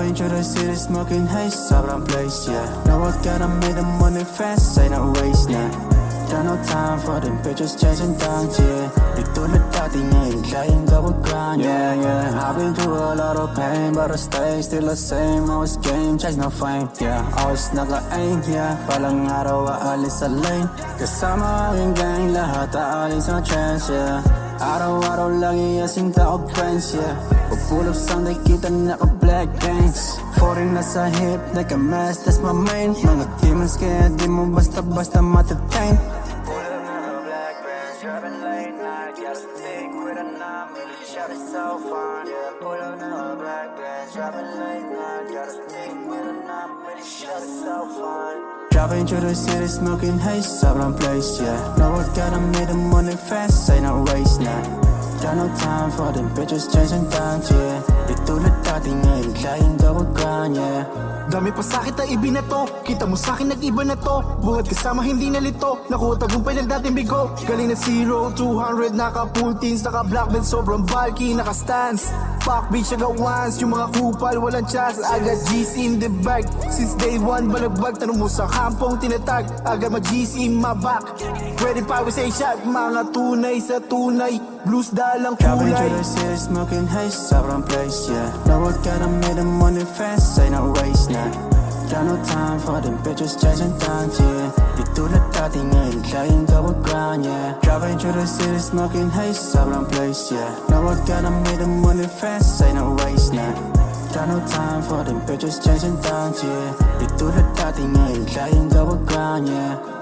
Driving through the city, smoking haze, sobrang place, yeah. Now I gotta make the money fast, ain't no race na. Got no time for them bitches chasing downs, yeah. Di tulad dati ngayon, kayang gawag grind, yeah, yeah. I've been through a lot of pain, but I stay still the same. Always game, chase no fame, yeah. Always naka-aim, yeah. Palang araw aalis sa lane. Kasama aking gang, lahat aalis sa chance, yeah. Araw-araw lagi asing tao friends, yeah. Pag-pull up Sunday, kita naka-black gangs. Foreign na sa hip, like a mask, that's my main. Mga demons kaya di mo basta-basta matatain. Pull up naka-black bands, driving late night. Gotta stick with a nine, really shot it so fun, yeah. Pull up naka-black bands, driving late night. Gotta stick with a nine, really shot it so fun. Driving through the city, smoking haze, sobrang place, yeah. Now I gotta make the money fast, ain't no race na. Got no time for them bitches chasing downs, yeah. Di tulad dati ngayon, kayang gawag grind, yeah. Dami pa sakit na ibinato, kita mo sa'kin nag-iba na to. Buhat kasama hindi nalito, nakuha tagumpay ng dating bigo. Galing na 0, 200, naka-full teens, naka-black belt, sobrang bulky, naka-stance. Fuck bitch, naka-once, yung mga kupal, walang chance. I got G's in the bag, since day 1, balagbag. Tanong mo sa kampong tinatag, I got my G's in my back. Ready pa with a shot, mga tunay sa tunay. Blues dalang Driving kulay. through the city, smoking haze, sobrang place, yeah. Now I gotta make the money fast, ain't no race na. Got no time for them bitches chasing downs, yeah. Di tulad dati ngayon, kayang gawag grind, yeah. Driving through the city, smoking haze, sobrang place, yeah. Now I gotta make the money fast, ain't no race na. Got no time for them bitches chasing downs, yeah. Di tulad dati ngayon, kayang gawag grind, yeah.